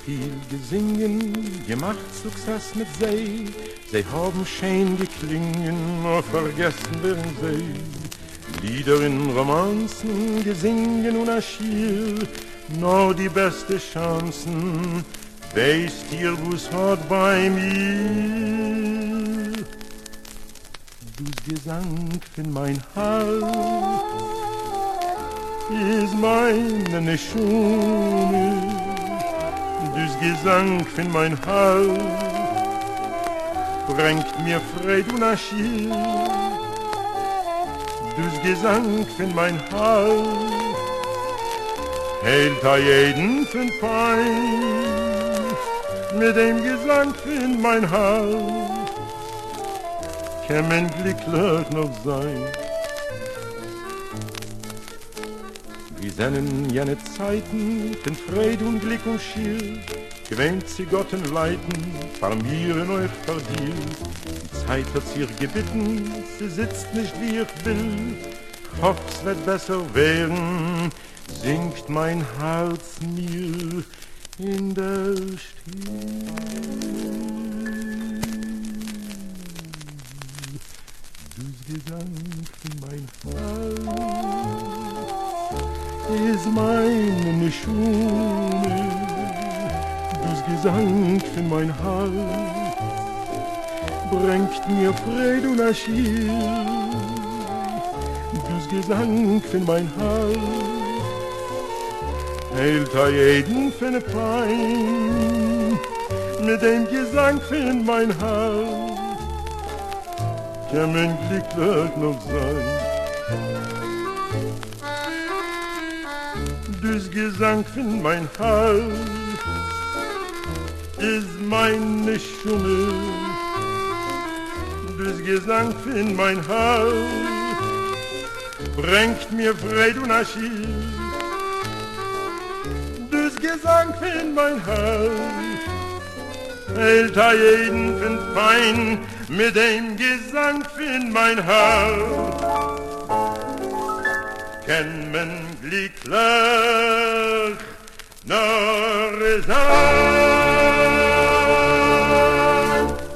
viel gesingen, gemacht Success mit sie. Sie haben schön geklingen, aber vergessen werden sie. Lieder in Romanzen, gesingen und Achille, nur die beste Chancen, weißt ihr, wo's hat bei mir. Dus Gesang in mein Hals ist meine Schule. Dus Gesang in mein Hals bringt mir Fried und Achille. Dus Gesang in mein Hals hält jeden von Pein. Mit dem Gesang in mein Hals kann man glücklich noch sein. Wir sind jene Zeiten von Fried und Glück und Schild, gewöhnt sie Gott und Leiden, vermieren euch verdient. Die Zeit hat sich gebitten, sie sitzt nicht wie ich will. Ich hoffe, es wird besser werden, singt mein Herz mir in der Stille. Dus Gesang in mein Herz ist meine Schule. Dus Gesang in mein Hals bringt mir Fried und Achille. Dus Gesang in mein Hals hält jeden für ne Pein. Mit dem Gesang in mein Hals kann man glücklich noch sein. Dus Gesang in mein Hals ist meine Schumme. Dus Gesang in mein Hals bringt mir Fried und Achille. Dus Gesang in mein Hals hält jeden von Pein. Mit dem Gesang in mein Hals kann man glücklich nur sein.